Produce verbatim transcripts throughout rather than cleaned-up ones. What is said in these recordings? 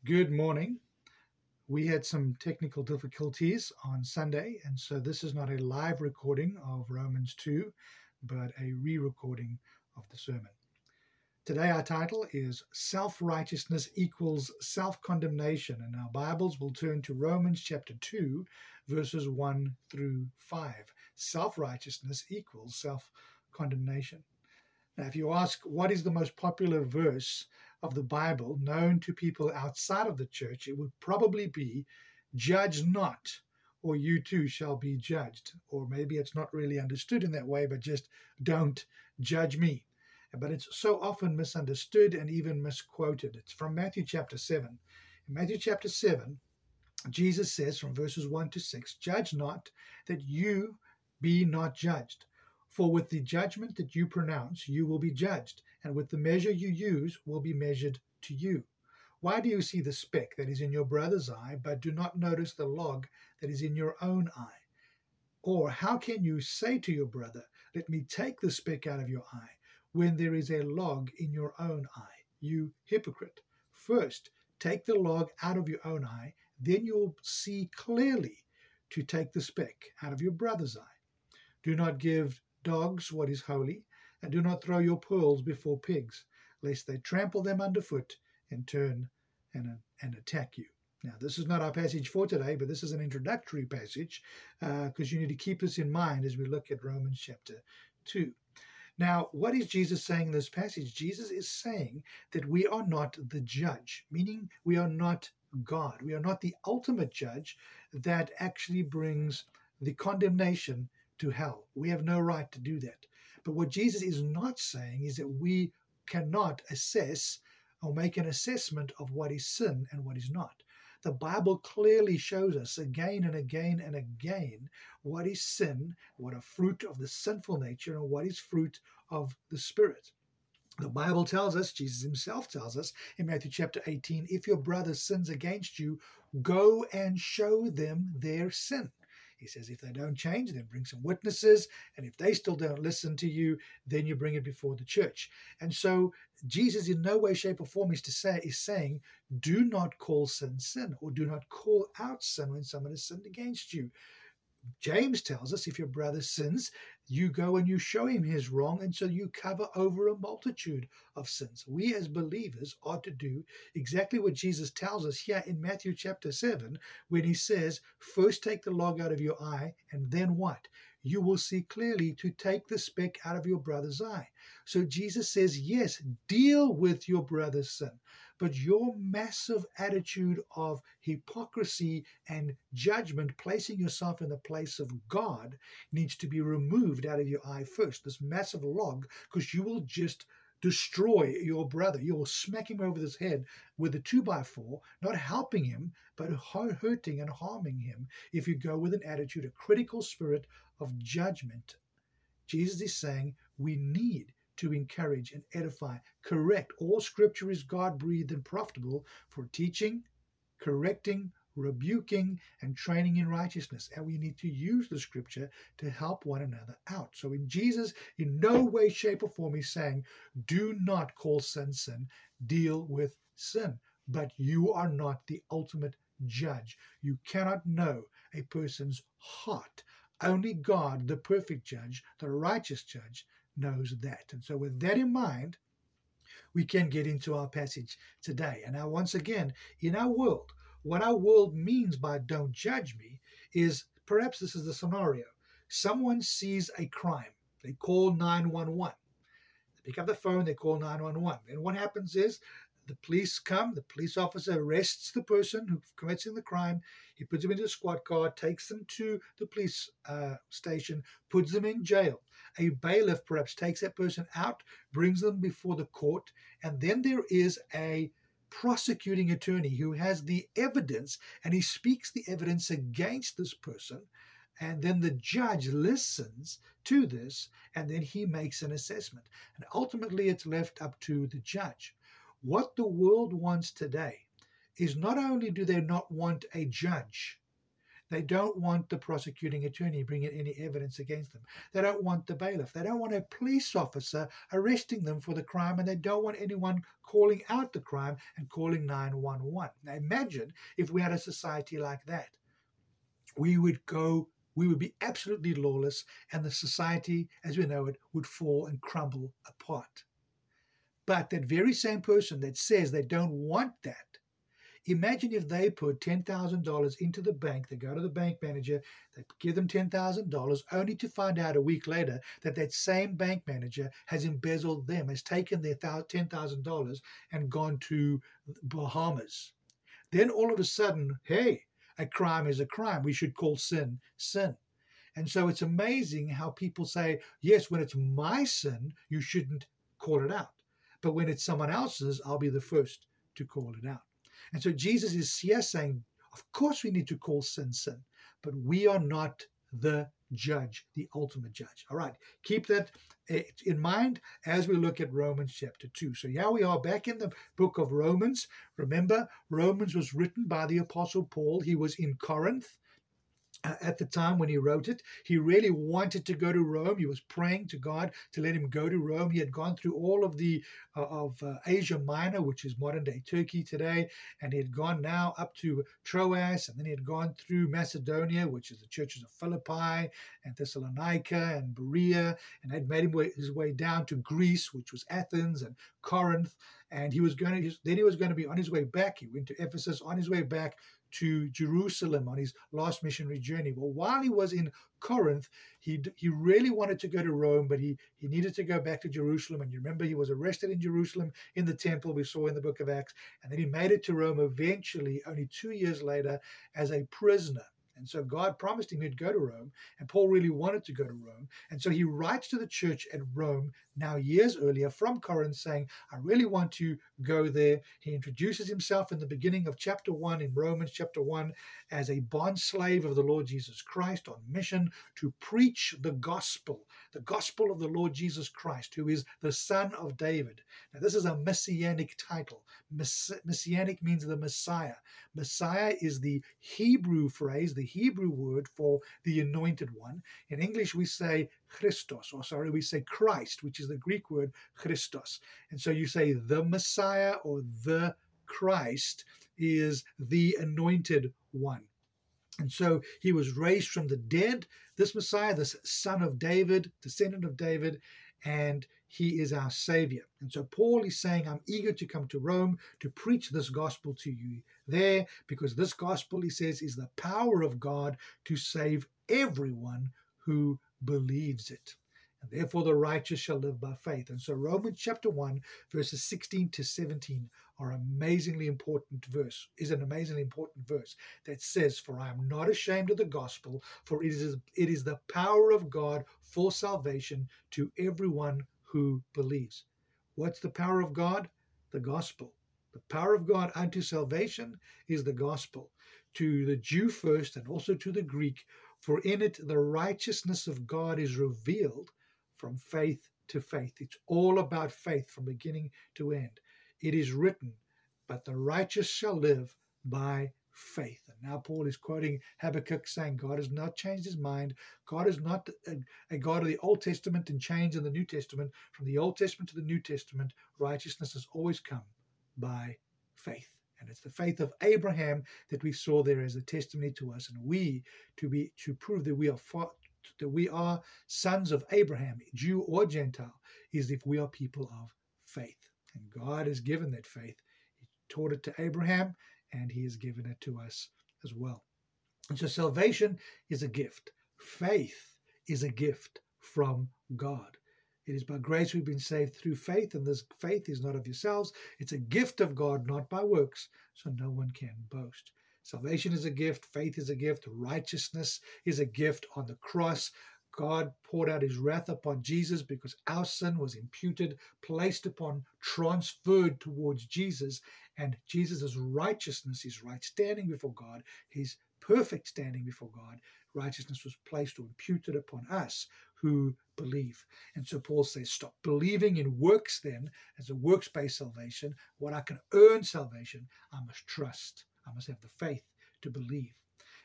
Good morning. We had some technical difficulties on Sunday, and so this is not a live recording of Romans two, but a re recording of the sermon. Today, our title is Self Righteousness Equals Self Condemnation, and our Bibles will turn to Romans chapter two, verses one through five. Self righteousness equals self condemnation. Now, if you ask what is the most popular verse of the Bible known to people outside of the church, it would probably be, "Judge not, or you too shall be judged." Or maybe it's not really understood in that way, but just "don't judge me." But it's so often misunderstood and even misquoted. It's from Matthew chapter seven. In Matthew chapter seven, Jesus says from verses one to six, "Judge not, that you be not judged. For with the judgment that you pronounce, you will be judged, and with the measure you use will be measured to you. Why do you see the speck that is in your brother's eye, but do not notice the log that is in your own eye? Or how can you say to your brother, 'Let me take the speck out of your eye,' when there is a log in your own eye? You hypocrite! First, take the log out of your own eye, then you will see clearly to take the speck out of your brother's eye. Do not give dogs what is holy, and do not throw your pearls before pigs, lest they trample them underfoot and turn and, and attack you." Now, this is not our passage for today, but this is an introductory passage because uh, you need to keep this in mind as we look at Romans chapter two. Now, what is Jesus saying in this passage? Jesus is saying that we are not the judge, meaning we are not God. We are not the ultimate judge that actually brings the condemnation to hell. We have no right to do that. But what Jesus is not saying is that we cannot assess or make an assessment of what is sin and what is not. The Bible clearly shows us again and again and again what is sin, what are fruit of the sinful nature, and what is fruit of the Spirit. The Bible tells us, Jesus himself tells us in Matthew chapter eighteen, "If your brother sins against you, go and show them their sin." He says, if they don't change, then bring some witnesses. And if they still don't listen to you, then you bring it before the church. And so Jesus in no way, shape, or form is to say is saying, do not call sin sin, or do not call out sin when someone has sinned against you. James tells us if your brother sins, you go and you show him his wrong, and so you cover over a multitude of sins. We as believers are to do exactly what Jesus tells us here in Matthew chapter seven, when he says, first take the log out of your eye, and then what? You will see clearly to take the speck out of your brother's eye. So Jesus says, yes, deal with your brother's sin, but your massive attitude of hypocrisy and judgment, placing yourself in the place of God, needs to be removed out of your eye first, this massive log, because you will just destroy your brother. You will smack him over his head with a two by four, not helping him, but hurting and harming him if you go with an attitude, a critical spirit of judgment. Jesus is saying we need to encourage and edify, correct. All scripture is God-breathed and profitable for teaching, correcting, rebuking, and training in righteousness. And we need to use the scripture to help one another out. So in Jesus, in no way, shape, or form, he's saying, do not call sin sin, deal with sin. But you are not the ultimate judge. You cannot know a person's heart. Only God, the perfect judge, the righteous judge, knows that. And so with that in mind, we can get into our passage today. And now, once again, in our world, what our world means by "don't judge me" is, perhaps this is the scenario. Someone sees a crime. They call nine one one. They pick up the phone, they call nine one one. Then what happens is the police come, the police officer arrests the person who commits the crime. He puts them into a squad car, takes them to the police uh, station, puts them in jail. A bailiff perhaps takes that person out, brings them before the court, and then there is a prosecuting attorney who has the evidence, and he speaks the evidence against this person, and then the judge listens to this, and then he makes an assessment. And ultimately, it's left up to the judge. What the world wants today is not only do they not want a judge, They don't want the prosecuting attorney bringing any evidence against them. They don't want the bailiff. They don't want a police officer arresting them for the crime, and they don't want anyone calling out the crime and calling nine one one. Now imagine if we had a society like that. We would go, we would be absolutely lawless, and the society, as we know it, would fall and crumble apart. But that very same person that says they don't want that, imagine if they put ten thousand dollars into the bank, they go to the bank manager, they give them ten thousand dollars, only to find out a week later that that same bank manager has embezzled them, has taken their ten thousand dollars and gone to Bahamas. Then all of a sudden, hey, a crime is a crime. We should call sin, sin. And so it's amazing how people say, yes, when it's my sin, you shouldn't call it out. But when it's someone else's, I'll be the first to call it out. And so Jesus is here saying, of course we need to call sin, sin, but we are not the judge, the ultimate judge. All right, keep that in mind as we look at Romans chapter two. So here we are back in the book of Romans. Remember, Romans was written by the Apostle Paul. He was in Corinth at the time when he wrote it. He really wanted to go to Rome. He was praying to God to let him go to Rome. He had gone through all of the uh, of uh, Asia Minor, which is modern day Turkey today, and he had gone now up to Troas, and then he had gone through Macedonia, which is the churches of Philippi and Thessalonica and Berea, and had made him way, his way down to Greece, which was Athens and Corinth, and he was going to then he was going to be on his way back. He went to Ephesus, on his way back to Jerusalem on his last missionary journey. Well, while he was in Corinth, he he really wanted to go to Rome, but he, he needed to go back to Jerusalem. And you remember he was arrested in Jerusalem in the temple we saw in the book of Acts. And then he made it to Rome eventually, only two years later, as a prisoner. And so God promised him he'd go to Rome, and Paul really wanted to go to Rome. And so he writes to the church at Rome now years earlier from Corinth saying, I really want to go there. He introduces himself in the beginning of chapter one in Romans chapter one as a bond slave of the Lord Jesus Christ on mission to preach the gospel, the gospel of the Lord Jesus Christ, who is the Son of David. Now this is a messianic title. Mess- messianic means the Messiah. Messiah is the Hebrew phrase, the Hebrew word for the anointed one. In English we say Christos, or sorry, we say Christ, which is the Greek word Christos. And so you say the Messiah or the Christ is the anointed one. And so he was raised from the dead, this Messiah, this son of David, descendant of David, and he is our Savior. And so Paul is saying, I'm eager to come to Rome to preach this gospel to you there, because this gospel, he says, is the power of God to save everyone who believes it. And therefore the righteous shall live by faith. And so Romans chapter one, verses sixteen to seventeen are amazingly important verse, is an amazingly important verse that says, for I am not ashamed of the gospel, for it is, it is the power of God for salvation to everyone who believes. What's the power of God? The gospel. The power of God unto salvation is the gospel. To the Jew first and also to the Greek, for in it the righteousness of God is revealed from faith to faith. It's all about faith from beginning to end. It is written, but the righteous shall live by faith. And now Paul is quoting Habakkuk saying God has not changed his mind. God is not a, a God of the Old Testament and change in the New Testament. From the Old Testament to the New Testament, righteousness has always come by faith. And it's the faith of Abraham that we saw there as a testimony to us. And we, to be to prove that we are far, that we are sons of Abraham, Jew or Gentile, is if we are people of faith. And God has given that faith. He taught it to Abraham, and he has given it to us as well. And so salvation is a gift. Faith is a gift from God. It is by grace we've been saved through faith, and this faith is not of yourselves. It's a gift of God, not by works, so no one can boast. Salvation is a gift. Faith is a gift. Righteousness is a gift. On the cross, God poured out his wrath upon Jesus because our sin was imputed, placed upon, transferred towards Jesus, and Jesus' righteousness, his right standing before God, his perfect standing before God, righteousness was placed or imputed upon us who believe. And so Paul says, stop believing in works then as a works-based salvation. When I can earn salvation, I must trust. I must have the faith to believe.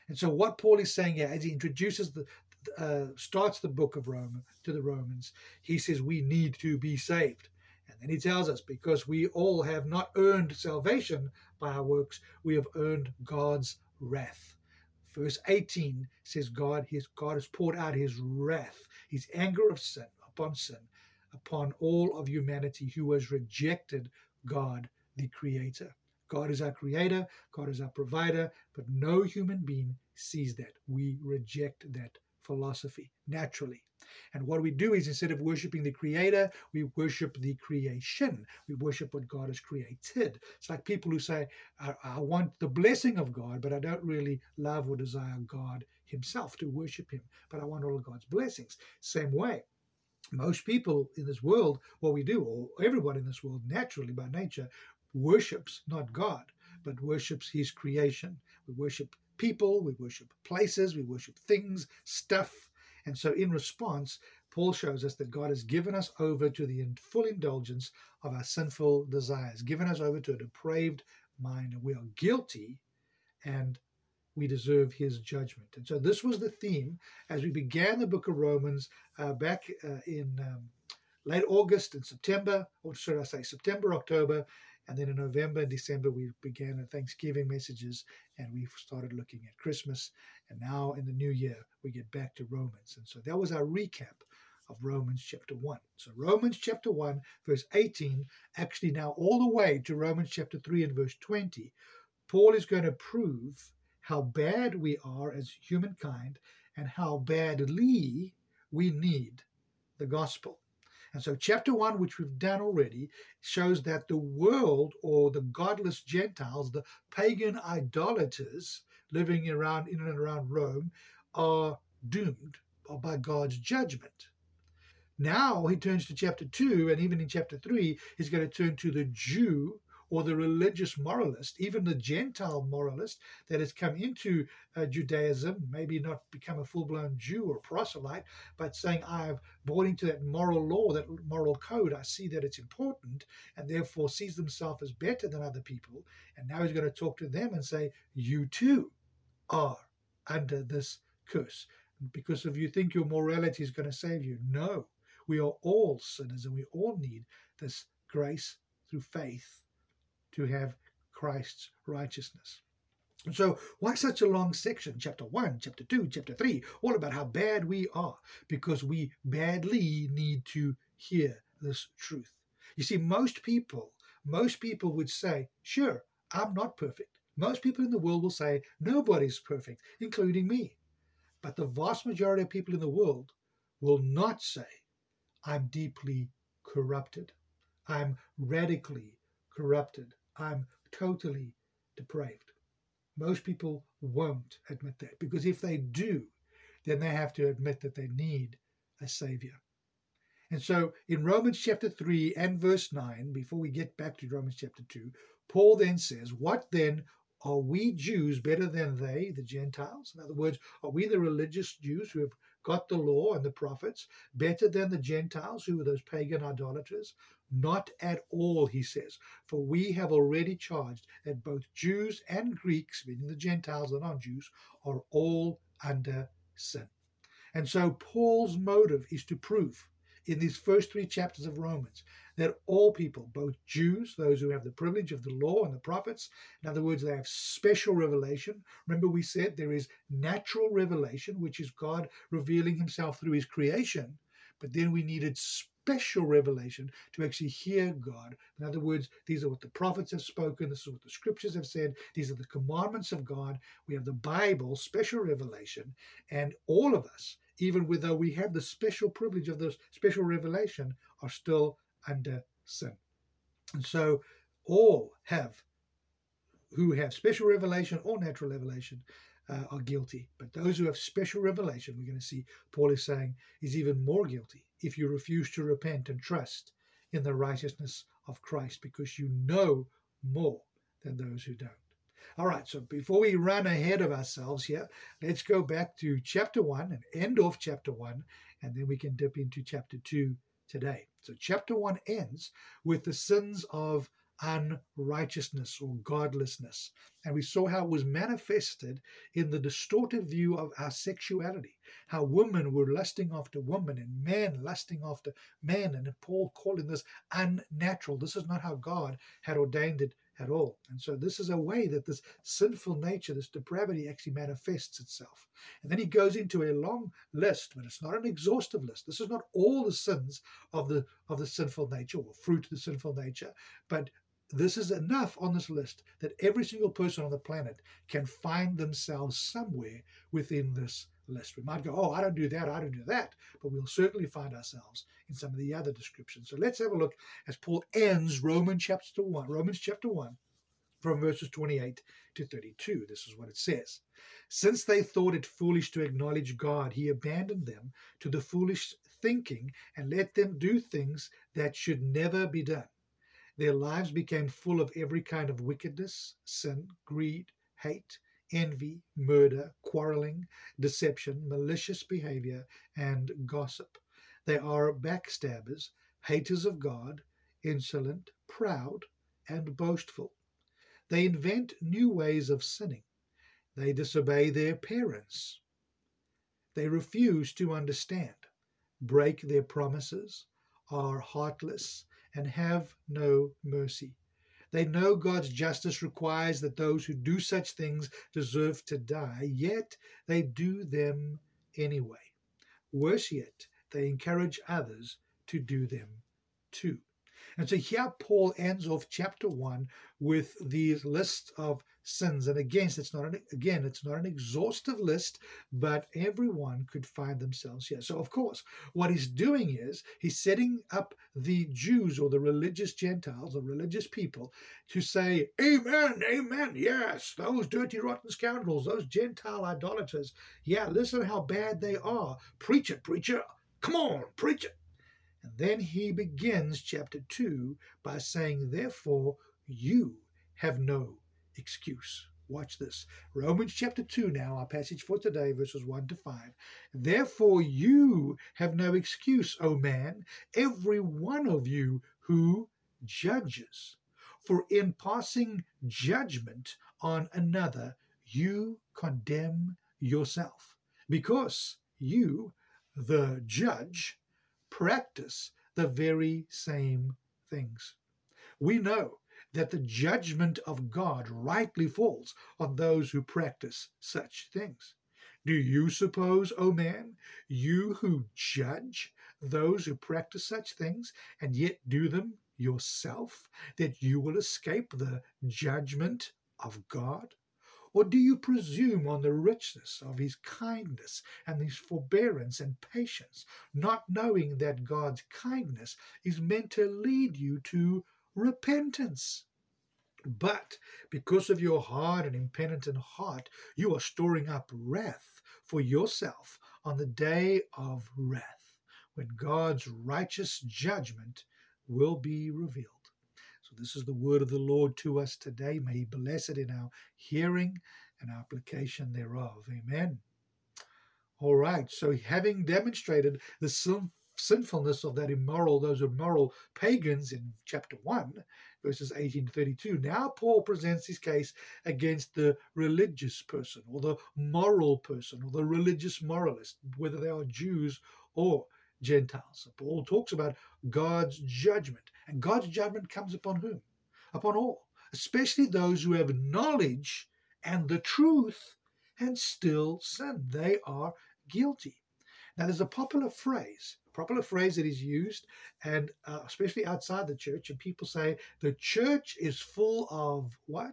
And so what Paul is saying here, as he introduces the, uh, starts the book of Rome to the Romans, he says we need to be saved. And then he tells us, because we all have not earned salvation by our works, we have earned God's wrath. Verse eighteen says God, his, God has poured out his wrath, his anger of sin upon sin, upon all of humanity who has rejected God, the Creator. God is our creator, God is our provider, but no human being sees that. We reject that philosophy naturally. And what we do is, instead of worshiping the creator, we worship the creation. We worship what God has created. It's like people who say, I, I want the blessing of God, but I don't really love or desire God himself, to worship him, but I want all of God's blessings. Same way. Most people in this world, what we do, or everyone in this world naturally by nature, worships not God, but worships his creation. We worship people, we worship places, we worship things, stuff. And so in response, Paul shows us that God has given us over to the full indulgence of our sinful desires, given us over to a depraved mind, and we are guilty and we deserve his judgment. And so this was the theme as we began the book of Romans uh, back uh, in um, late August and September, or should I say September, October, and then in November and December we began the Thanksgiving messages, and we started looking at Christmas, and now in the new year we get back to Romans. And so that was our recap of Romans chapter one. So Romans chapter one, verse eighteen, actually now all the way to Romans chapter three and verse twenty, Paul is going to prove how bad we are as humankind and how badly we need the gospel. And so chapter one, which we've done already, shows that the world, or the godless Gentiles, the pagan idolaters living around in and around Rome, are doomed by God's judgment. Now he turns to chapter two, and even in chapter three, he's going to turn to the Jew, or the religious moralist, even the Gentile moralist that has come into uh, Judaism, maybe not become a full-blown Jew or proselyte, but saying, I've bought into that moral law, that moral code. I see that it's important, and therefore sees themselves as better than other people. And now he's going to talk to them and say, you too are under this curse. Because if you think your morality is going to save you, no. We are all sinners, and we all need this grace through faith to have Christ's righteousness. And so why such a long section? Chapter one, chapter two, chapter three, all about how bad we are, because we badly need to hear this truth. You see, most people, most people would say, sure, I'm not perfect. Most people in the world will say, nobody's perfect, including me. But the vast majority of people in the world will not say, I'm deeply corrupted. I'm radically corrupted. I'm totally depraved. Most people won't admit that, because if they do, then they have to admit that they need a savior. And so in Romans chapter three and verse nine, before we get back to Romans chapter two, Paul then says, what then? Are we Jews better than they, the Gentiles? In other words, are we the religious Jews who have got the law and the prophets better than the Gentiles, who are those pagan idolaters? Not at all, he says, for we have already charged that both Jews and Greeks, meaning the Gentiles, the non-Jews, are all under sin. And so Paul's motive is to prove in these first three chapters of Romans that all people, both Jews, those who have the privilege of the law and the prophets, in other words, they have special revelation. Remember, we said there is natural revelation, which is God revealing himself through his creation, but then we needed special revelation to actually hear God. In other words, these are what the prophets have spoken, this is what the scriptures have said, these are the commandments of God. We have the Bible, special revelation, and all of us, even though we have the special privilege of this special revelation, are still under sin. And so all have, who have special revelation or natural revelation, uh, are guilty. But those who have special revelation, we're going to see Paul is saying, is even more guilty if you refuse to repent and trust in the righteousness of Christ, because you know more than those who don't. All right, so before we run ahead of ourselves here, let's go back to chapter one and end off chapter one, and then we can dip into chapter two today. So chapter one ends with the sins of unrighteousness or godlessness. And we saw how it was manifested in the distorted view of our sexuality, how women were lusting after women and men lusting after men, and Paul calling this unnatural. This is not how God had ordained it at all. And so this is a way that this sinful nature, this depravity actually manifests itself. And then he goes into a long list, but it's not an exhaustive list. This is not all the sins of the of the sinful nature or fruit of the sinful nature, but this is enough on this list that every single person on the planet can find themselves somewhere within this list. We might go, oh, I don't do that, I don't do that, but we'll certainly find ourselves in some of the other descriptions. So let's have a look as Paul ends Romans chapter one, Romans chapter one, from verses twenty-eight to thirty-two. This is what it says. Since they thought it foolish to acknowledge God, he abandoned them to the foolish thinking and let them do things that should never be done. Their lives became full of every kind of wickedness, sin, greed, hate, envy, murder, quarreling, deception, malicious behavior, and gossip. They are backstabbers, haters of God, insolent, proud, and boastful. They invent new ways of sinning. They disobey their parents. They refuse to understand, break their promises, are heartless, and have no mercy. They know God's justice requires that those who do such things deserve to die, yet they do them anyway. Worse yet, they encourage others to do them too. And so here Paul ends off chapter one with these lists of sins. And again, it's not an, again, it's not an exhaustive list, but everyone could find themselves here. So of course, what he's doing is he's setting up the Jews or the religious Gentiles, the religious people, to say, amen, amen, yes, those dirty, rotten scoundrels, those Gentile idolaters, yeah, listen how bad they are. Preach it, preacher. Come on, preach it. And then he begins chapter two by saying, therefore, you have no excuse. Watch this. Romans chapter two now, our passage for today, verses one to five. Therefore, you have no excuse, O man, every one of you who judges. For in passing judgment on another, you condemn yourself, because you, the judge, practice the very same things. We know that the judgment of God rightly falls on those who practice such things. Do you suppose, O man, you who judge those who practice such things and yet do them yourself, that you will escape the judgment of God? Or do you presume on the richness of his kindness and his forbearance and patience, not knowing that God's kindness is meant to lead you to repentance? But because of your hard and impenitent heart, you are storing up wrath for yourself on the day of wrath, when God's righteous judgment will be revealed. So this is the word of the Lord to us today. May he bless it in our hearing and application thereof. Amen. All right. So having demonstrated the sin, sinfulness of that immoral, those immoral pagans in chapter one, verses eighteen to thirty-two, now Paul presents his case against the religious person or the moral person or the religious moralist, whether they are Jews or Gentiles. So Paul talks about God's judgment. And God's judgment comes upon whom? Upon all, especially those who have knowledge and the truth and still sin. They are guilty. Now, there's a popular phrase, a popular phrase that is used, and uh, especially outside the church, and people say the church is full of what?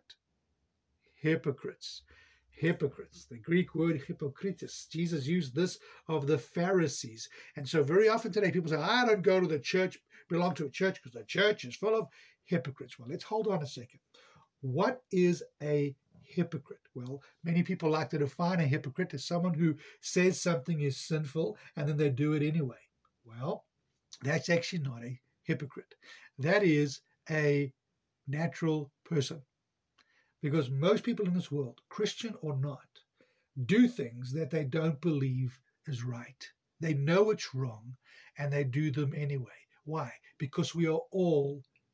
Hypocrites. Hypocrites. The Greek word hypocritus. Jesus used this of the Pharisees. And so very often today people say, I don't go to the church, belong to a church because the church is full of hypocrites. Well, let's hold on a second. What is a hypocrite? Well, many people like to define a hypocrite as someone who says something is sinful and then they do it anyway. Well, that's actually not a hypocrite. That is a natural person. Because most people in this world, Christian or not, do things that they don't believe is right. They know it's wrong and they do them anyway. Why? Because we are all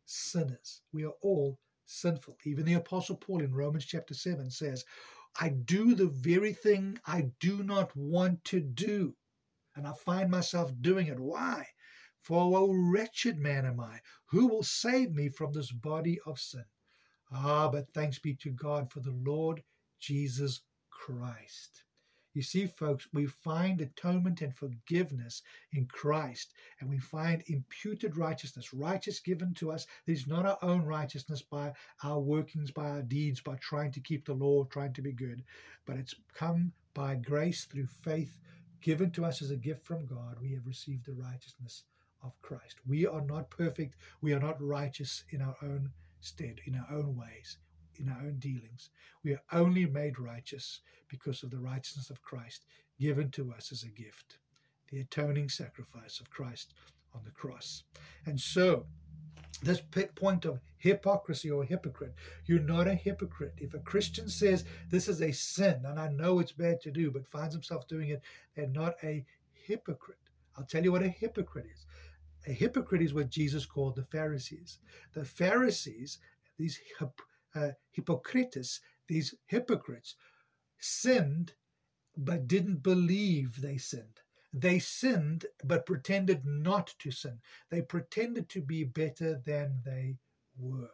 sinners. We are all sinful. Even the Apostle Paul in Romans chapter seven says, I do the very thing I do not want to do, and I find myself doing it. Why? For a wretched man am I. Who will save me from this body of sin? Ah, but thanks be to God for the Lord Jesus Christ. You see, folks, we find atonement and forgiveness in Christ, and we find imputed righteousness, righteous given to us. It is not our own righteousness by our workings, by our deeds, by trying to keep the law, trying to be good, but it's come by grace through faith, given to us as a gift from God. We have received the righteousness of Christ. We are not perfect. We are not righteous in our own stead, in our own ways, in our own dealings. We are only made righteous because of the righteousness of Christ given to us as a gift, the atoning sacrifice of Christ on the cross. And so, this point of hypocrisy or hypocrite, you're not a hypocrite. If a Christian says this is a sin, and I know it's bad to do, but finds himself doing it, they're not a hypocrite. I'll tell you what a hypocrite is. A hypocrite is what Jesus called the Pharisees. The Pharisees, these uh, hypocrites, these hypocrites, sinned but didn't believe they sinned. They sinned but pretended not to sin. They pretended to be better than they were.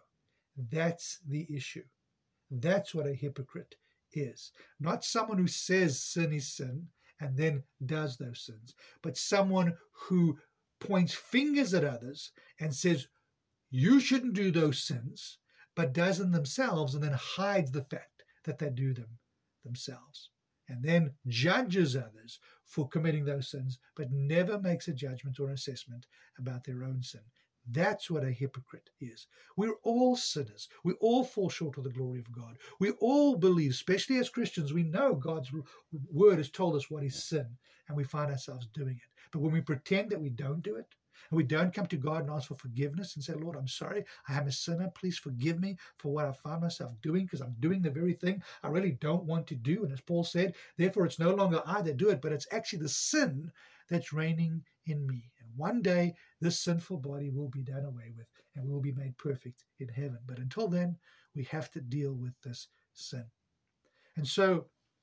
That's the issue. That's what a hypocrite is. Not someone who says sin is sin and then does those sins, but someone who points fingers at others and says, you shouldn't do those sins, but does them themselves and then hides the fact that they do them themselves, and then judges others for committing those sins, but never makes a judgment or assessment about their own sin. That's what a hypocrite is. We're all sinners. We all fall short of the glory of God. We all believe, especially as Christians, we know God's word has told us what is sin, and we find ourselves doing it. But when we pretend that we don't do it, and we don't come to God and ask for forgiveness and say, Lord, I'm sorry, I am a sinner. Please forgive me for what I found myself doing, because I'm doing the very thing I really don't want to do. And as Paul said, therefore it's no longer I that do it, but it's actually the sin that's reigning in me. And one day this sinful body will be done away with and we will be made perfect in heaven. But until then, we have to deal with this sin. And so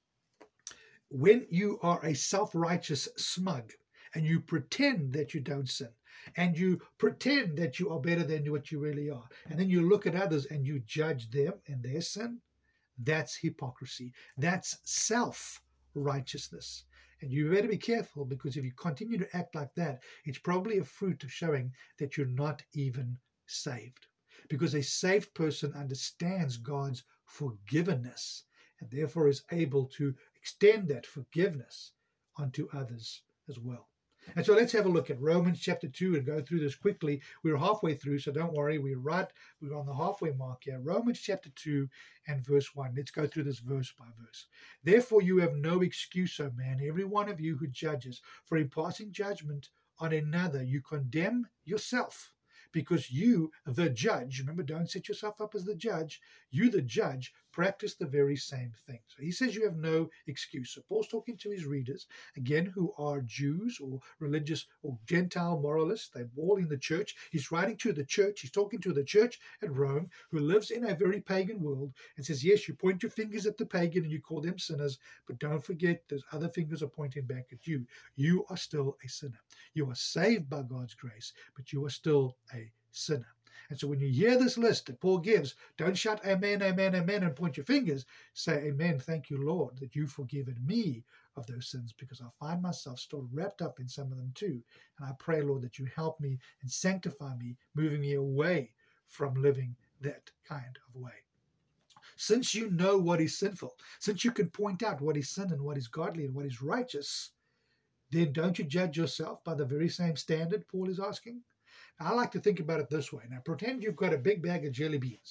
when you are a self-righteous smug and you pretend that you don't sin, and you pretend that you are better than what you really are, and then you look at others and you judge them and their sin, that's hypocrisy. That's self-righteousness. And you better be careful, because if you continue to act like that, it's probably a fruit of showing that you're not even saved. Because a saved person understands God's forgiveness and therefore is able to extend that forgiveness onto others as well. And so let's have a look at Romans chapter two and go through this quickly. We're halfway through, so don't worry. We're right. We're on the halfway mark here. Romans chapter two and verse one. Let's go through this verse by verse. Therefore you have no excuse, O man, every one of you who judges, for in passing judgment on another you condemn yourself, because you, the judge, remember, don't set yourself up as the judge, you, the judge, practice the very same thing. So he says you have no excuse. So Paul's talking to his readers, again, who are Jews or religious or Gentile moralists. They're all in the church. He's writing to the church. He's talking to the church at Rome, who lives in a very pagan world, and says, yes, you point your fingers at the pagan and you call them sinners, but don't forget those other fingers are pointing back at you. You are still a sinner. You are saved by God's grace, but you are still a sinner. And so when you hear this list that Paul gives, don't shout amen, amen, amen, and point your fingers. Say, amen, thank you, Lord, that you've forgiven me of those sins, because I find myself still wrapped up in some of them too. And I pray, Lord, that you help me and sanctify me, moving me away from living that kind of way. Since you know what is sinful, since you can point out what is sin and what is godly and what is righteous, then don't you judge yourself by the very same standard, Paul is asking? I like to think about it this way. Now, pretend you've got a big bag of jelly beans,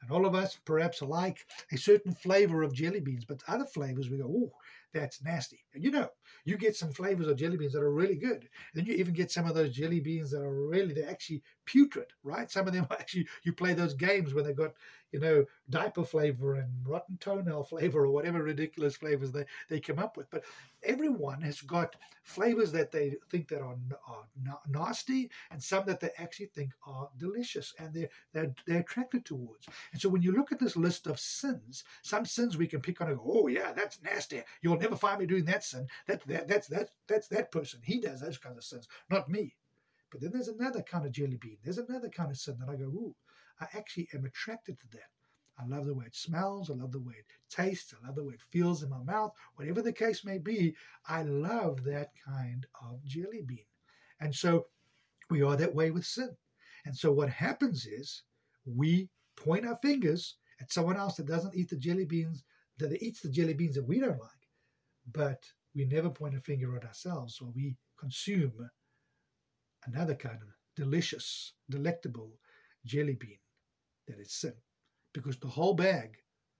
And all of us perhaps like a certain flavor of jelly beans, but other flavors we go, oh, that's nasty. And you know, you get some flavors of jelly beans that are really good. Then you even get some of those jelly beans that are really, they're actually putrid, right? Some of them are actually, you play those games when they've got, you know, diaper flavor and rotten toenail flavor or whatever ridiculous flavors they, they come up with. But everyone has got flavors that they think that are, are nasty and some that they actually think are delicious and they're, they're, they're attracted towards. And so when you look at this list of sins, some sins we can pick on and go, oh yeah, that's nasty. You'll never find me doing that sin. That, that, that's, that, that's that person. He does those kinds of sins, not me. But then there's another kind of jelly bean. There's another kind of sin that I go, ooh, I actually am attracted to that. I love the way it smells. I love the way it tastes. I love the way it feels in my mouth. Whatever the case may be, I love that kind of jelly bean. And so we are that way with sin. And so what happens is we point our fingers at someone else that doesn't eat the jelly beans, that eats the jelly beans that we don't like. But we never point a finger at ourselves, or we consume another kind of delicious, delectable jelly bean that is sin. Because the whole bag,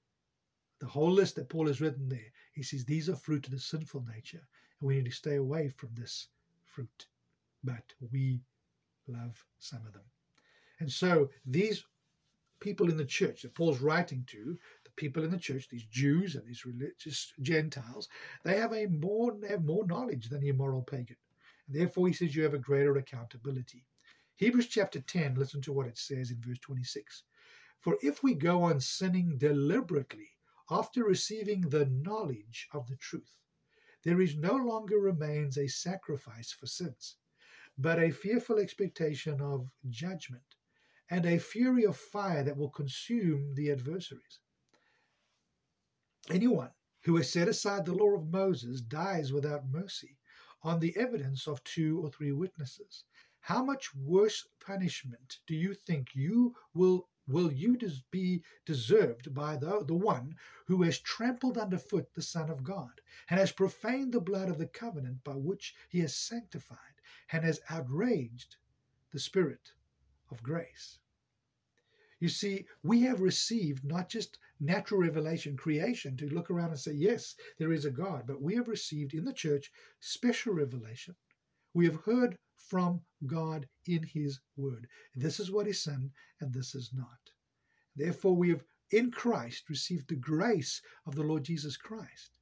the whole list that Paul has written there, he says these are fruit of the sinful nature, and we need to stay away from this fruit. But we love some of them. And so these people in the church that Paul's writing to, the people in the church, these Jews and these religious Gentiles, they have a more they have more knowledge than the immoral pagan. And therefore, he says you have a greater accountability. Hebrews chapter ten, listen to what it says in verse twenty-six. For if we go on sinning deliberately after receiving the knowledge of the truth, there is no longer remains a sacrifice for sins, but a fearful expectation of judgment and a fury of fire that will consume the adversaries. Anyone who has set aside the law of Moses dies without mercy on the evidence of two or three witnesses. How much worse punishment do you think you will will you des- be deserved by the, the one who has trampled underfoot the Son of God, and has profaned the blood of the covenant by which he has sanctified, and has outraged the Spirit of grace? You see, we have received not just natural revelation, creation, to look around and say, yes, there is a God, but we have received in the church special revelation. We have heard from God in his word. This is what is sin, and this is not. Therefore, we have in Christ received the grace of the Lord Jesus Christ.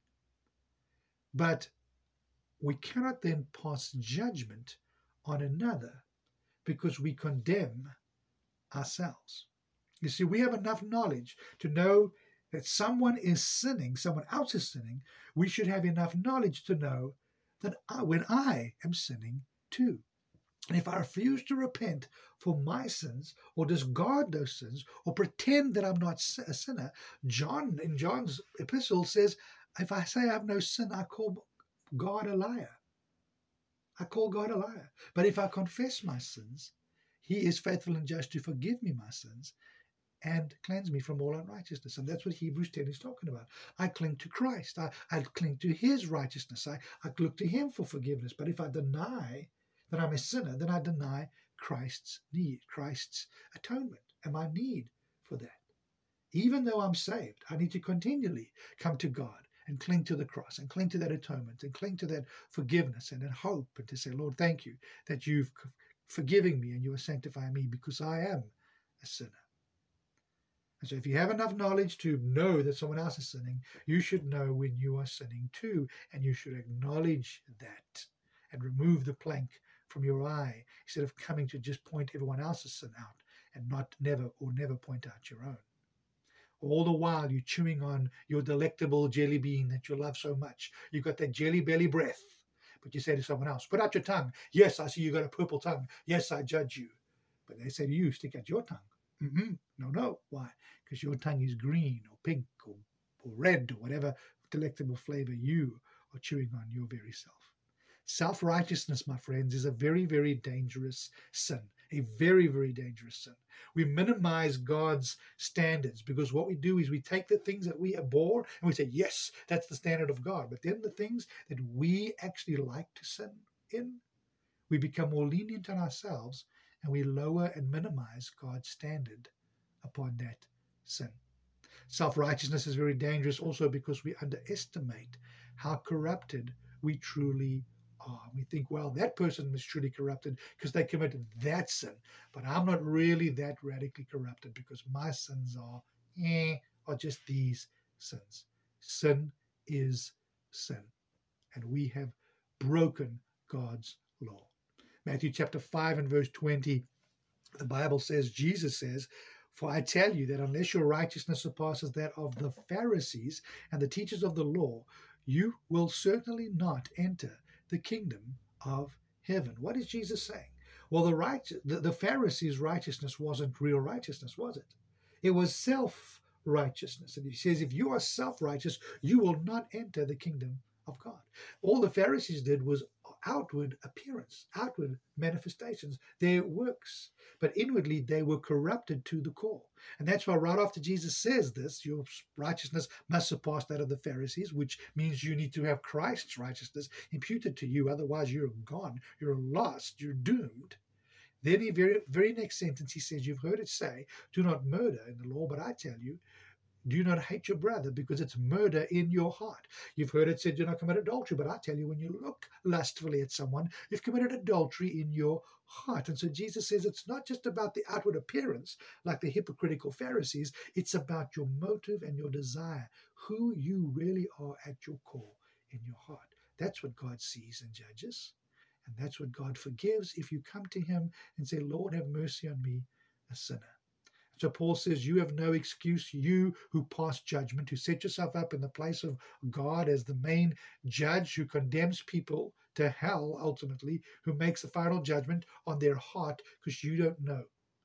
But we cannot then pass judgment on another because we condemn ourselves. You see, we have enough knowledge to know that someone is sinning, someone else is sinning. We should have enough knowledge to know that I, when I am sinning too. And if I refuse to repent for my sins or discard those sins or pretend that I'm not a sinner, John in John's epistle says, if I say I have no sin, I call God a liar. I call God a liar. But if I confess my sins, he is faithful and just to forgive me my sins and cleanse me from all unrighteousness. And that's what Hebrews ten is talking about. I cling to Christ. I, I cling to his righteousness. I, I look to him for forgiveness. But if I deny that I'm a sinner, then I deny Christ's need, Christ's atonement and my need for that. Even though I'm saved, I need to continually come to God and cling to the cross and cling to that atonement and cling to that forgiveness and that hope, and to say, Lord, thank you that you've forgiven me and you are sanctifying me because I am a sinner. And so if you have enough knowledge to know that someone else is sinning, you should know when you are sinning too, and you should acknowledge that and remove the plank from your eye instead of coming to just point everyone else's sin out and not never or never point out your own. All the while you're chewing on your delectable jelly bean that you love so much. You've got that jelly belly breath, but you say to someone else, put out your tongue. Yes, I see you got a purple tongue. Yes, I judge you. But they say to you, stick out your tongue. Mm-mm. No, no. Why? Because your tongue is green or pink or, or red or whatever delectable flavor you are chewing on your very self. Self-righteousness, my friends, is a very, very dangerous sin. A very, very dangerous sin. We minimize God's standards because what we do is we take the things that we abhor and we say, yes, that's the standard of God. But then the things that we actually like to sin in, we become more lenient on ourselves and we lower and minimize God's standard upon that sin. Self-righteousness is very dangerous also because we underestimate how corrupted we truly are. We think, well, that person is truly corrupted because they committed that sin, but I'm not really that radically corrupted because my sins are, eh, are just these sins. Sin is sin, and we have broken God's law. Matthew chapter five and verse twenty, the Bible says, Jesus says, "For I tell you that unless your righteousness surpasses that of the Pharisees and the teachers of the law, you will certainly not enter the kingdom of heaven." What is Jesus saying? Well, the, right, the, the Pharisees' righteousness wasn't real righteousness, was it? It was self-righteousness. And he says, if you are self-righteous, you will not enter the kingdom of God. All the Pharisees did was outward appearance, outward manifestations, their works. But inwardly, they were corrupted to the core. And that's why right after Jesus says this, your righteousness must surpass that of the Pharisees, which means you need to have Christ's righteousness imputed to you. Otherwise, you're gone, you're lost, you're doomed. Then the very, very next sentence, he says, you've heard it say, do not murder in the law, but I tell you, do not hate your brother, because it's murder in your heart. You've heard it said, do not commit adultery, but I tell you, when you look lustfully at someone, you've committed adultery in your heart. And so Jesus says it's not just about the outward appearance, like the hypocritical Pharisees. It's about your motive and your desire, who you really are at your core in your heart. That's what God sees and judges. And that's what God forgives if you come to him and say, Lord, have mercy on me, a sinner. So Paul says, you have no excuse, you who pass judgment, who set yourself up in the place of God as the main judge who condemns people to hell ultimately, who makes the final judgment on their heart, because you don't know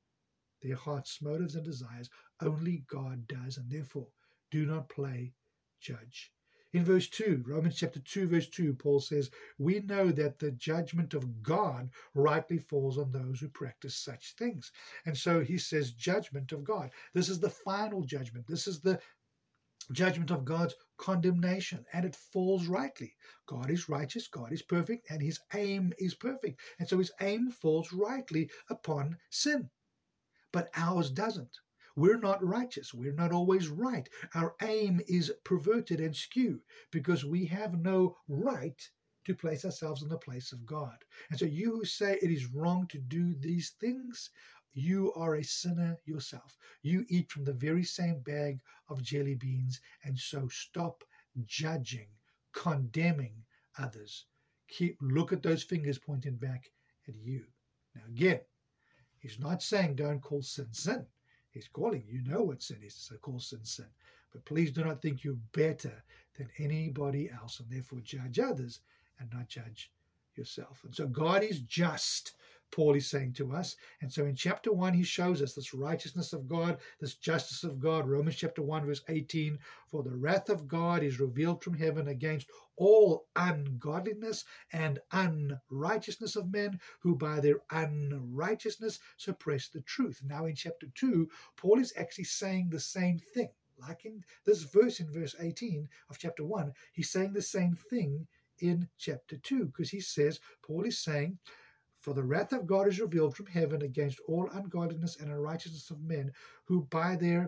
their heart's motives and desires. Only God does, and therefore do not play judge. In verse two, Romans chapter two, verse two, Paul says, we know that the judgment of God rightly falls on those who practice such things. And so he says, judgment of God. This is the final judgment. This is the judgment of God's condemnation, and it falls rightly. God is righteous, God is perfect, and his aim is perfect. And so his aim falls rightly upon sin. But ours doesn't. We're not righteous. We're not always right. Our aim is perverted and skewed because we have no right to place ourselves in the place of God. And so you who say it is wrong to do these things, you are a sinner yourself. You eat from the very same bag of jelly beans, and so stop judging, condemning others. Keep look at those fingers pointing back at you. Now again, he's not saying don't call sin sin. He's calling, you know what sin is, so call sin sin. But please do not think you're better than anybody else, and therefore judge others and not judge yourself. And so God is just, Paul is saying to us. And so in chapter one, he shows us this righteousness of God, this justice of God. Romans chapter one, verse eighteen, for the wrath of God is revealed from heaven against all ungodliness and unrighteousness of men who by their unrighteousness suppress the truth. Now in chapter two, Paul is actually saying the same thing. Like in this verse, in verse eighteen of chapter one, he's saying the same thing in chapter two, because he says, Paul is saying, for the wrath of God is revealed from heaven against all ungodliness and unrighteousness of men who by their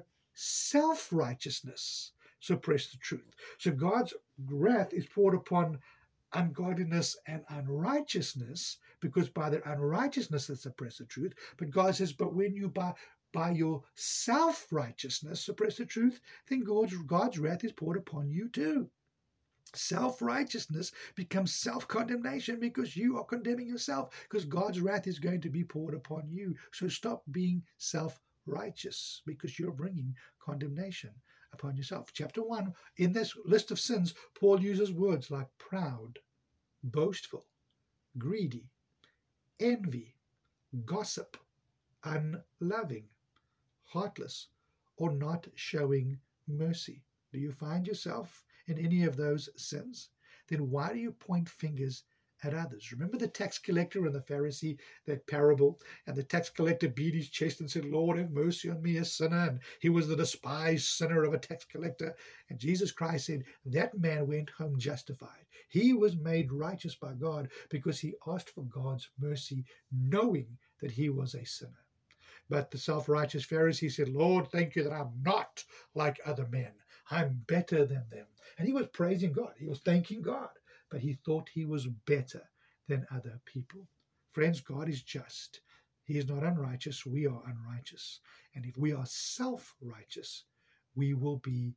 self-righteousness suppress the truth. So God's wrath is poured upon ungodliness and unrighteousness, because by their unrighteousness they suppress the truth. But God says, but when you by by your self-righteousness suppress the truth, then God's, God's wrath is poured upon you too. Self-righteousness becomes self-condemnation because you are condemning yourself, because God's wrath is going to be poured upon you. So stop being self-righteous, because you're bringing condemnation upon yourself. Chapter one, in this list of sins, Paul uses words like proud, boastful, greedy, envy, gossip, unloving, heartless, or not showing mercy. Do you find yourself in any of those sins? Then why do you point fingers at others? Remember the tax collector and the Pharisee, that parable, and the tax collector beat his chest and said, Lord, have mercy on me, a sinner. And he was the despised sinner of a tax collector. And Jesus Christ said, that man went home justified. He was made righteous by God because he asked for God's mercy, knowing that he was a sinner. But the self-righteous Pharisee said, Lord, thank you that I'm not like other men. I'm better than them. And he was praising God. He was thanking God. But he thought he was better than other people. Friends, God is just. He is not unrighteous. We are unrighteous. And if we are self-righteous, we will be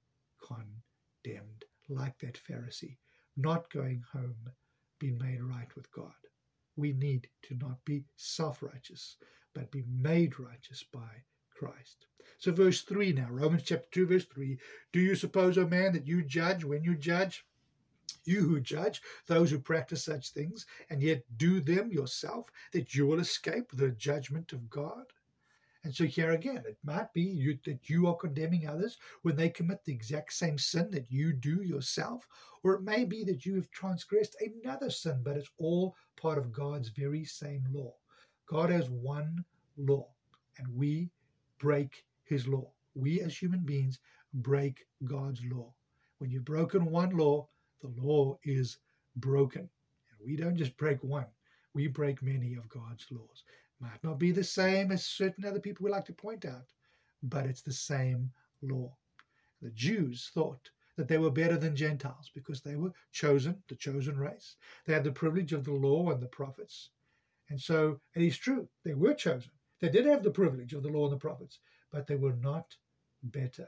condemned like that Pharisee, not going home, being made right with God. We need to not be self-righteous, but be made righteous by Christ. So verse three now, Romans chapter two, verse three, do you suppose, O man, that you judge when you judge? You who judge those who practice such things, and yet do them yourself, that you will escape the judgment of God? And so here again, it might be you, that you are condemning others when they commit the exact same sin that you do yourself, or it may be that you have transgressed another sin, but it's all part of God's very same law. God has one law, and we break his law. We as human beings break God's law. When you've broken one law, the law is broken. And we don't just break one, we break many of God's laws. Might not be the same as certain other people we like to point out, but it's the same law. The Jews thought that they were better than Gentiles because they were chosen, the chosen race. They had the privilege of the law and the prophets. And so it is true, they were chosen. They did have the privilege of the law and the prophets, but they were not better.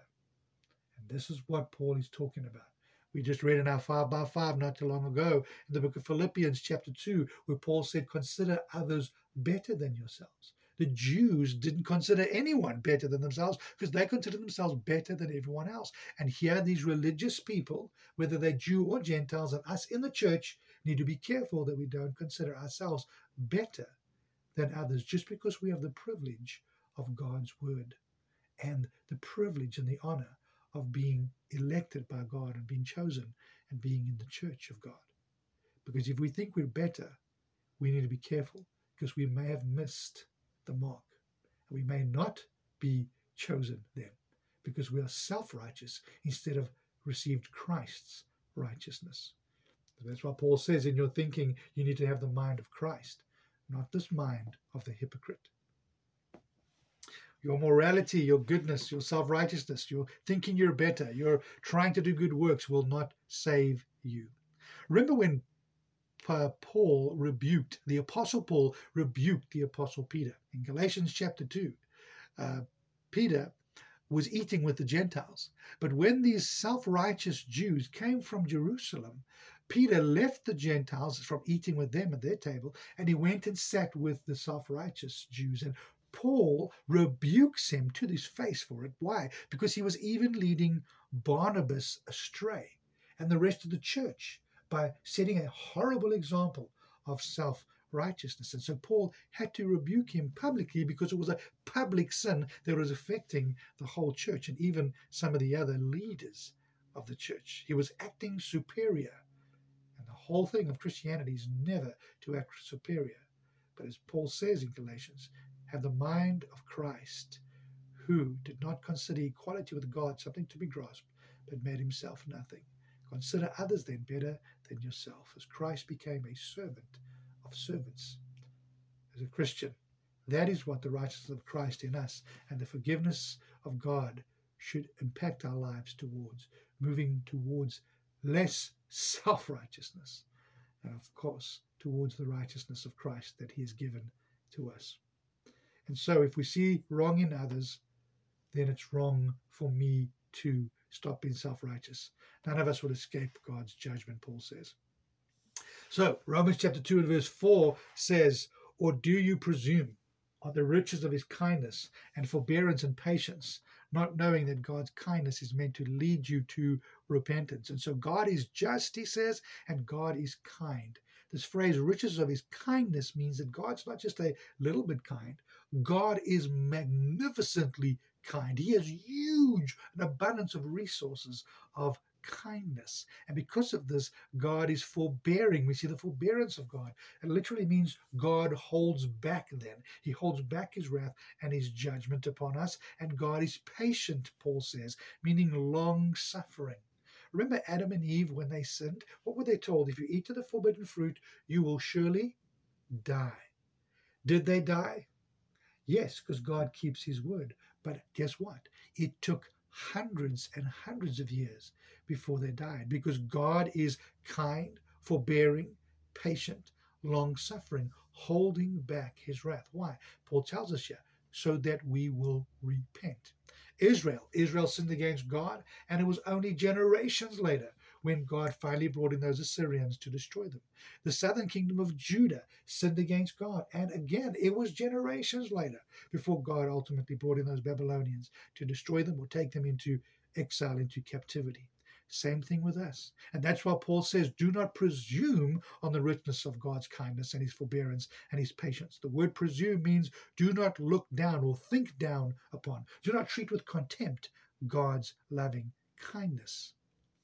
And this is what Paul is talking about. We just read in our five by five not too long ago in the book of Philippians chapter two, where Paul said, consider others better than yourselves. The Jews didn't consider anyone better than themselves because they considered themselves better than everyone else. And here these religious people, whether they're Jew or Gentiles, and us in the church need to be careful that we don't consider ourselves better than others just because we have the privilege of God's word and the privilege and the honor of being elected by God and being chosen and being in the church of God. Because if we think we're better, we need to be careful because we may have missed the mark. We may not be chosen then because we are self-righteous instead of received Christ's righteousness. So that's why Paul says in your thinking, you need to have the mind of Christ, not this mind of the hypocrite. Your morality, your goodness, your self-righteousness, your thinking you're better, you're trying to do good works will not save you. Remember when Paul rebuked, the Apostle Paul rebuked the Apostle Peter. In Galatians chapter two, uh, Peter was eating with the Gentiles. But when these self-righteous Jews came from Jerusalem, Peter left the Gentiles from eating with them at their table, and he went and sat with the self-righteous Jews. And Paul rebukes him to his face for it. Why? Because he was even leading Barnabas astray and the rest of the church by setting a horrible example of self-righteousness. And so Paul had to rebuke him publicly because it was a public sin that was affecting the whole church and even some of the other leaders of the church. He was acting superior. And the whole thing of Christianity is never to act superior. But as Paul says in Galatians, have the mind of Christ, who did not consider equality with God something to be grasped, but made himself nothing. Consider others then better than yourself, as Christ became a servant of servants. As a Christian, that is what the righteousness of Christ in us and the forgiveness of God should impact our lives towards, moving towards less self-righteousness, and of course, towards the righteousness of Christ that he has given to us. And so if we see wrong in others, then it's wrong for me to stop being self-righteous. None of us will escape God's judgment, Paul says. So Romans chapter two and verse four says, or do you presume on the riches of his kindness and forbearance and patience, not knowing that God's kindness is meant to lead you to repentance? And so God is just, he says, and God is kind. This phrase, riches of his kindness, means that God's not just a little bit kind. God is magnificently kind. He has huge, an abundance of resources of kindness. And because of this, God is forbearing. We see the forbearance of God. It literally means God holds back then. He holds back his wrath and his judgment upon us. And God is patient, Paul says, meaning long-suffering. Remember Adam and Eve when they sinned? What were they told? If you eat of the forbidden fruit, you will surely die. Did they die? Yes, because God keeps his word. But guess what? It took hundreds and hundreds of years before they died, because God is kind, forbearing, patient, long suffering, holding back his wrath. Why? Paul tells us here, so that we will repent. Israel, Israel sinned against God, and it was only generations later when God finally brought in those Assyrians to destroy them. The southern kingdom of Judah sinned against God, and again, it was generations later before God ultimately brought in those Babylonians to destroy them or take them into exile, into captivity. Same thing with us. And that's why Paul says, do not presume on the richness of God's kindness and his forbearance and his patience. The word presume means do not look down or think down upon. Do not treat with contempt God's loving kindness.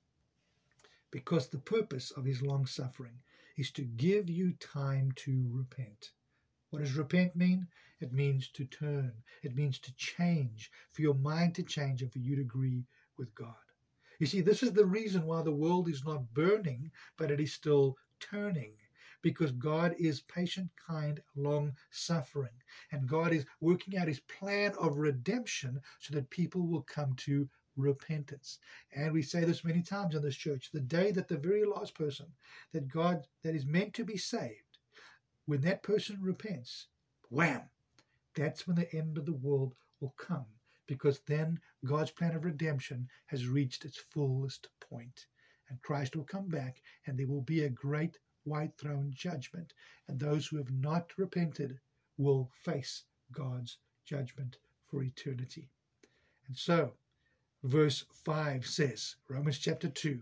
Because the purpose of his long suffering is to give you time to repent. What does repent mean? It means to turn. It means to change, for your mind to change and for you to agree with God. You see, this is the reason why the world is not burning, but it is still turning. Because God is patient, kind, long-suffering. And God is working out his plan of redemption so that people will come to repentance. And we say this many times in this church, the day that the very last person that God, that is meant to be saved, when that person repents, wham, that's when the end of the world will come, because then God's plan of redemption has reached its fullest point, and Christ will come back, and there will be a great white throne judgment, and those who have not repented will face God's judgment for eternity. And so, verse five says, Romans chapter two,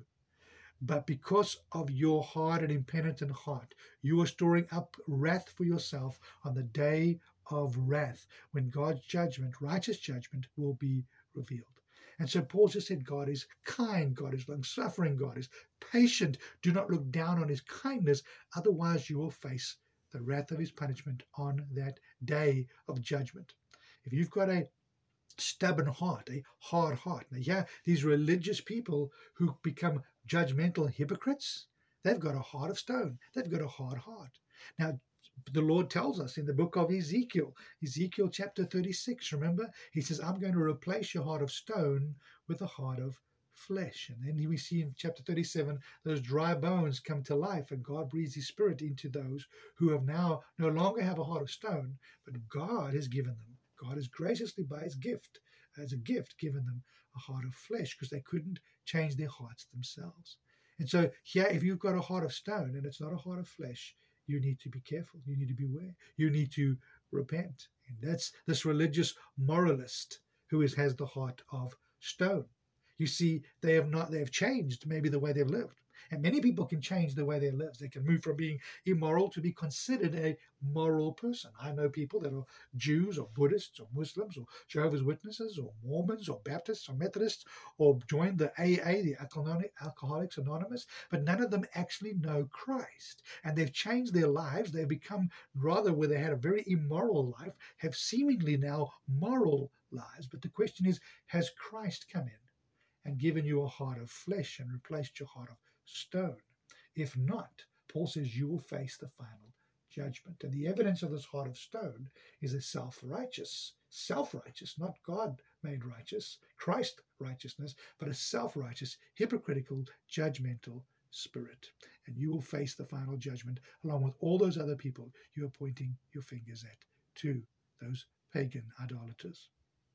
but because of your hard and impenitent heart, you are storing up wrath for yourself on the day of wrath, when God's judgment, righteous judgment, will be revealed. And so Paul just said God is kind, God is long-suffering, God is patient. Do not look down on his kindness, otherwise you will face the wrath of his punishment on that day of judgment. If you've got a stubborn heart, a hard heart. Now, yeah, these religious people who become judgmental hypocrites, they've got a heart of stone. They've got a hard heart. Now, the Lord tells us in the book of Ezekiel, Ezekiel chapter thirty-six, remember? He says, I'm going to replace your heart of stone with a heart of flesh. And then we see in chapter thirty-seven, those dry bones come to life, and God breathes his spirit into those who have now no longer have a heart of stone, but God has given them. God has graciously, by his gift, as a gift, given them a heart of flesh, because they couldn't change their hearts themselves. And so here, if you've got a heart of stone and it's not a heart of flesh, you need to be careful. You need to beware. You need to repent. And that's this religious moralist who is, has the heart of stone. You see, they have not, they have changed maybe the way they've lived. And many people can change the way they live. They can move from being immoral to be considered a moral person. I know people that are Jews or Buddhists or Muslims or Jehovah's Witnesses or Mormons or Baptists or Methodists or joined the A A, the Alcoholics Anonymous, but none of them actually know Christ. And they've changed their lives. They've become, rather where they had a very immoral life, have seemingly now moral lives. But the question is, has Christ come in and given you a heart of flesh and replaced your heart of stone? If not, Paul says you will face the final judgment. And the evidence of this heart of stone is a self-righteous, self-righteous, not God-made righteous, Christ righteousness, but a self-righteous, hypocritical, judgmental spirit. And you will face the final judgment along with all those other people you are pointing your fingers at, to those pagan idolaters.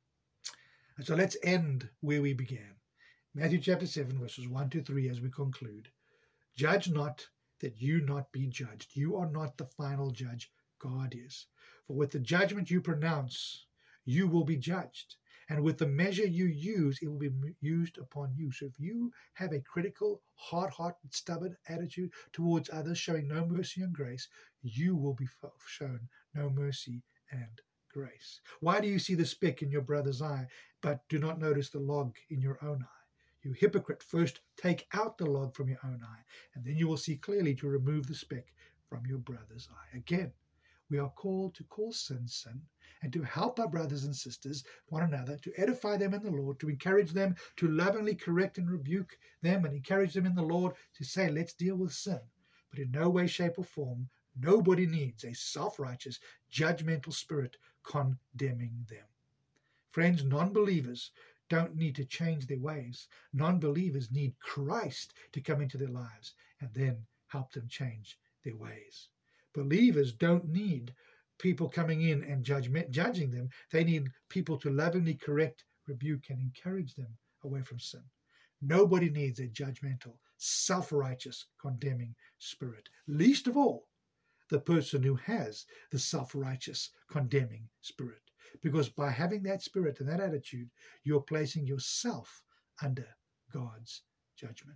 And so let's end where we began. Matthew chapter seven, verses one to three, as we conclude. Judge not, that you not be judged. You are not the final judge. God is. For with the judgment you pronounce, you will be judged. And with the measure you use, it will be used upon you. So if you have a critical, hard-hearted, stubborn attitude towards others, showing no mercy and grace, you will be shown no mercy and grace. Why do you see the speck in your brother's eye, but do not notice the log in your own eye? You hypocrite, first take out the log from your own eye, and then you will see clearly to remove the speck from your brother's eye. Again, we are called to call sin sin, and to help our brothers and sisters, one another, to edify them in the Lord, to encourage them, to lovingly correct and rebuke them, and encourage them in the Lord, to say, let's deal with sin. But in no way, shape, or form, nobody needs a self-righteous, judgmental spirit condemning them. Friends, non-believers don't need to change their ways. Non-believers need Christ to come into their lives and then help them change their ways. Believers don't need people coming in and judgment, judging them. They need people to lovingly correct, rebuke, and encourage them away from sin. Nobody needs a judgmental, self-righteous, condemning spirit. Least of all, the person who has the self-righteous, condemning spirit. Because by having that spirit and that attitude, you're placing yourself under God's judgment.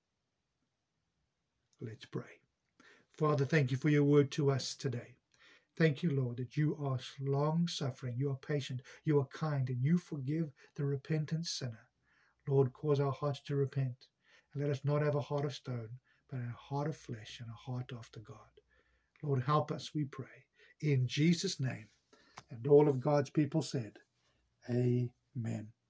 Let's pray. Father, thank you for your word to us today. Thank you, Lord, that you are long-suffering, you are patient, you are kind, and you forgive the repentant sinner. Lord, cause our hearts to repent, and let us not have a heart of stone, but a heart of flesh and a heart after God. Lord, help us, we pray, in Jesus' name. And all of God's people said, Amen.